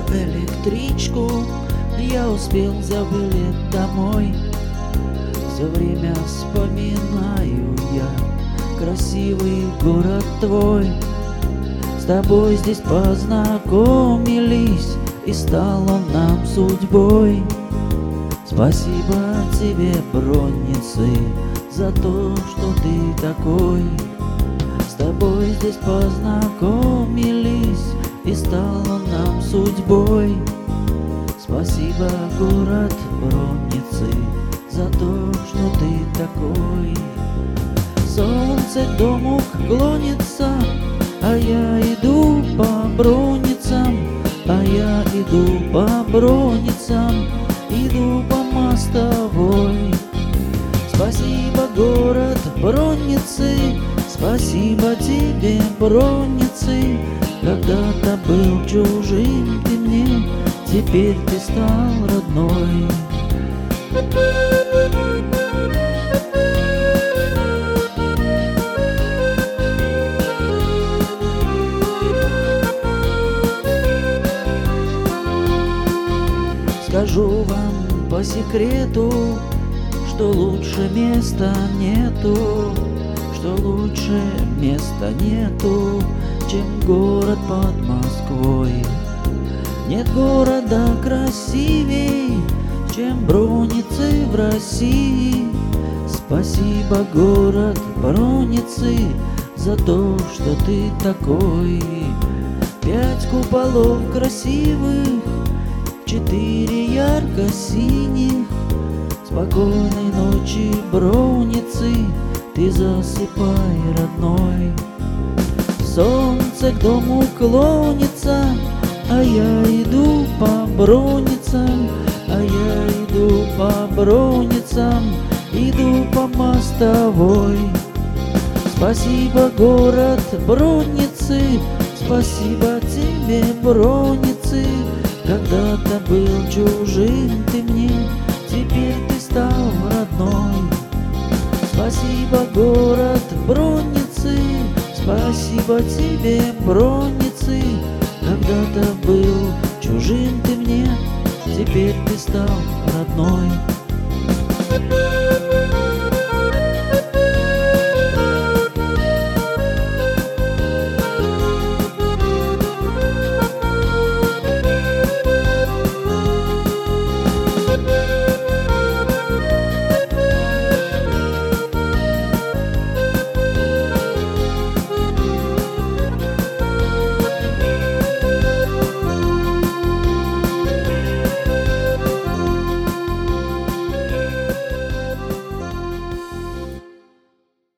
электричку, я успел за билет домой. Все время вспоминаю я красивый город твой. С тобой здесь познакомились, и стал он нам судьбой. Спасибо тебе, Бронницы, за то, что ты такой. С тобой здесь познакомились, и стал он нам судьбой. Спасибо, город Бронницы, за то, что ты такой. Солнце к дому клонится, а я иду по Бронницам, а я иду по Бронницам, иду по мостовой. Спасибо, город Бронницы, спасибо тебе, Бронницы. Когда-то был чужим ты мне, теперь ты стал родной. Скажу вам по секрету, что лучше места нету, что лучше места нету, чем город под Москвой. Нет города красивей, чем Бронницы в России. Спасибо, город Бронницы, за то, что ты такой. 5 куполов красивых, 4 ярко-синих. Спокойной ночи, Бронницы, ты засыпай, родной. Солнце к дому клонится, а я иду по Бронницам, а я иду по Бронницам, иду по мостовой. Спасибо, город Бронницы, спасибо тебе, Бронницы. Когда-то был чужим ты мне, теперь ты стал родной. Спасибо, город Бронницы, спасибо тебе, Бронницы. Когда-то был чужим ты мне, теперь ты стал